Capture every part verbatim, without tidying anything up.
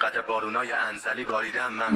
قطع بارونای انزلی باریدم من.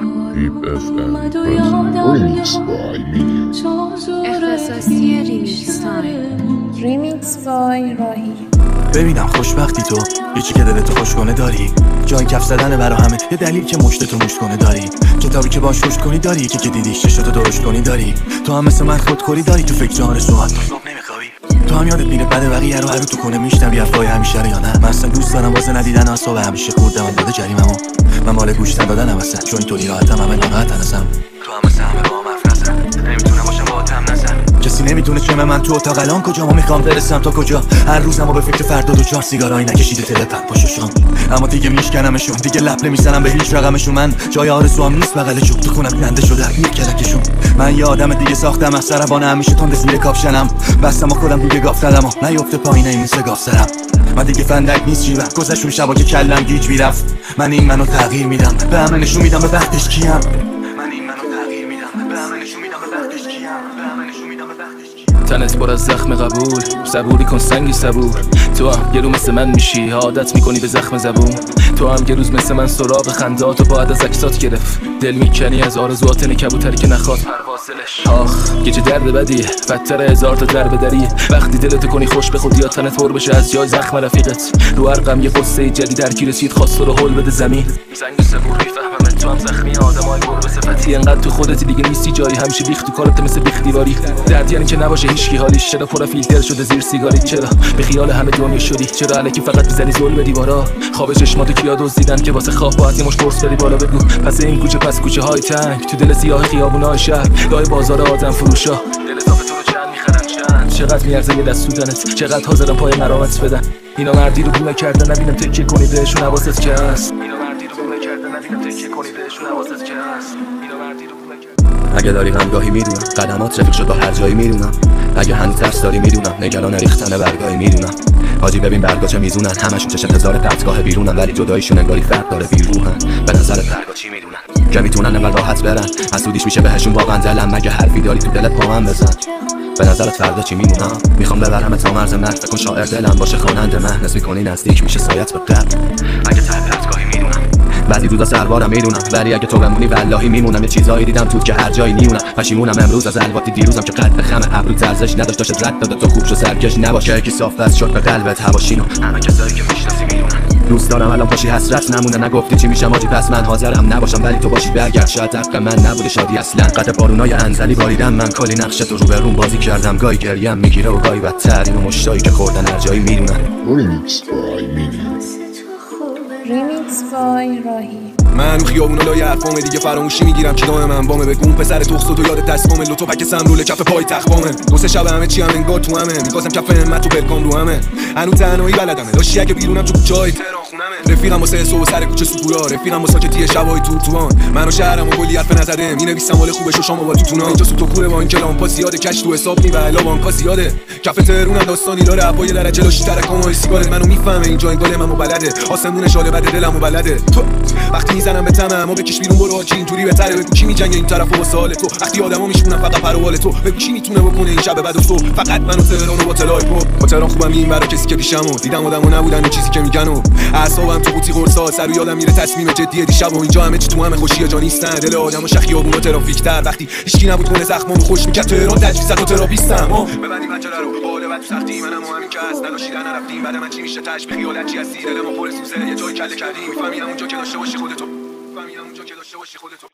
اختصاصی ریمیکس تایم. ریمیکس بای راهی. ببینم خوشبختی تو یکی که دلتو خوش کنه داری، جای کف زدن برا همه یه دلیل که مشتتو مشت کنه داری، کتابی که باش رشد کنی داری، یکی که دیدیش چشتو درشت کنی داری، تو هم مثل من خودخوری داری، تو فکر آرزو حتی صبح نمیخوابی، تو هم یادت میره بعد بقیه رو هر رو تو کنه میشنوی افوای همیشه رو یا نه. من اصلا دوست دارم واسه ندیدن اعصاب همیشه خوردم من داده جریممو، من مال گوش ندادنم اصلا، چون اینطوری راحتم همه ناراحتن اصلا، تو هم مثل همه با هم حرف نزن، نمیتونم باشم با هم نزن، کسی نمیدونه چه من تو اتاق الان کجا، ما میخوام برسم تا کجا، هر روزمو به فکر فردا دو چهار سیگارایی نکشیده تلفن پاشوشم، اما دیگه میشکنمشون، دیگه لب نمیزنم به هیچ رقمشون، من جای آرزوام نیست بغل چوب تو خونم کنده شده هر کلکشون، من یه آدم دیگه ساختم از سربانه همیشه تند زیر کاپشنم، بستم و خودم دیگه گاف زدم و نیفته پایین این مثل گاف سرم، من دیگه فندک نیست جیبم گذشون شبا که کلم گیج میرفت، من این منو تغییر میدم به همه نشون میدم به وقتش کیم، من این منو تغییر میدم به همه نشون میدم به وقتش کیم، به همه نشون میدم به وقتش کیم. تنت پر از زخم قبول، صبوری کن سنگی صبور، تو هم یه رو مثل من میشی عادت میکنی به زخم زبون، تو هم یه روز مثل من سراغ خنداتو باید از عکسات گرفت، دل میکنی از آرزوات کبوتری که نخواد پروازلش، آخ یه چه درد بدیه بدتر هزار تا درب دریه، وقتی دلتو کنی خوش به خودی یا تنت پر بشه از جای زخم رفیقت، رو هر غم یه قصه جدید در کی رسید خواست رو هول بده زمین، سنگ صبور میفهمم تو هم زخمی آدمای قرب صفتی، انقدر تو خودت دیگه نیستی جایی، همیشه بیخ تو کارت مثل بیخ دیواری، درد یعنی که نباشه هیچکی حالیش، چرا پر فیلتر شده زیر سیگاری، چرا به خیال همه دنیا شدی، چرا الکی فقط میزنی زل به دیوارا، خواب چشماتو کیا دزدیدن که واسه خواب باید یه مش قرص بدی بالا بگو، پس این کوچه پس کوچه های تنگ تو دل سیاه خیابونای شهر، لای بازار آدم فروشا، دل اضافه تو رو چند میخرن چند، چقدر میارزه یه دست سودنت، چقدر حاضرن پای مرامت بدن، اینا مردی رو بونه کردن نبینم تکیه کنی بهشون حواست که هست، اینا مردی رو بونه کردن نبینم تکیه کنی بهشون حواست که هست، اینا مردی رو بونه کردن. اگه داری غمگاهی میدونم قدمات رفیق شد با هر جایی میدونم، اگه هنوز ترس داری میدونم نگران ریختن برگاهی میدونم، حاجی ببین برگا چه میزونن همشون چشم هزار پرتگاه بیرونن، ولی جداییشون انگاری فرق داره بیروحن، به نظر برگا چی میدونن که میتونن انقدر راحت برن، حسودیش میشه بهشون واقعا دلم، مگه حرفی داری تو دلت پا من بزن، به نظرت فردا چی میمونم، میخوام ببرم تا مرز مرگ، فکر کن شاعر دلم باشه خواننده مهد، نسبی کنی نزدیک میشه سایت به قلب، اگه ته پرتگاهی میدونم بعضی روزا سربارم میدونم، ولی اگه تو بمونی والله میمونم، یه چیزایی دیدم تو که هر جایی نیونم، پشیمونم امروز از الواتی دیروزم که قد خم ابرو ارزش نداشت، داشت رد داده تو خوب شو سرکش نباشه، کی صاف بس شد به قلبت هواشینو، همه کسایی که میشناسی میدونن، دوست دارم الان پاشی حسرت نمونه، نگفتی چی میشم آجی پس من حاضرم نباشم، ولی تو باشی برگرد شاید حق من نبوده شادی اصلا، قطع بارونای انزلی باریدم من، کلی نقش تو رو به روم بازی کردم، گاهی گریم میگیره و گاهی بدتر، اینو مشتایی که خوردن هر جایی میدونن. ریمیکس بای راهی. من رو خیابونا لای حرفامه دیگه فراموشی میگیرم که دام من بامه، بگو اون پسر تخصو تو یاد دستامه، لطو پک سمرول کف پای تخمامه، دو سه شب همه چی هم انگار تو همه، میخواستم کف همت تو پلکام رو همه، هنوز تنهایی بلدمه لاشی اگه بیرونم تو کوچه‌های تهران خونمه، رفیقم واسه صبح سر کوچه سپورا، رفیقم واسه ساکتی شبای تو توان، منو شهرمو کلی حرف نزدم، مینویسم مال خوبه شو شامو با تو تونا، اینجا سو تو کوره با این کلام زیاده، کش تو حساب نی و الا بانکا زیاده، کف تهرونم داستانی داره، هوای درجه لاشی ترکام سیگارت منو میفهمه، اینجا انگار منو بلده، آسمون شاله بده دلمو بلده، تو وقتی میزنم به تمام بکش بیرون برو چی اینجوری بهتره، بگو کی میجنگه این طرف و سوال تو، وقتی آدما میشونن فقط پروال تو، بگو کی میتونه بکنه این شب بعد تو، فقط منو تهرانو با تلای پو، با تهران خوبم این برا کسی که پیشمو، دیدم آدمو نبودن اون چیزی که میگن و اعصابم تو قوطی قرصا، سر یادم میره تصمیم جدی دیشب و اینجا همه چی تو همه خوشی جا نیستن، دل آدمو شخیابون و ترافیک تر، وقتی هیچکی نبود کنه زخمامو خوش میکرد، تهران تجویز تو تراپیستم، ببندی پنجره رو بالا بعد تو سختی منم همین که هست، نداشیدن نرفتیم بعد من چی میشه تاش به خیالت چی هستی، دل ما پر سوزه یه جای کله کردی، میفهمی اونجا که داشته باشی خودتو، میفهمی اونجا که داشته باشی خودتو.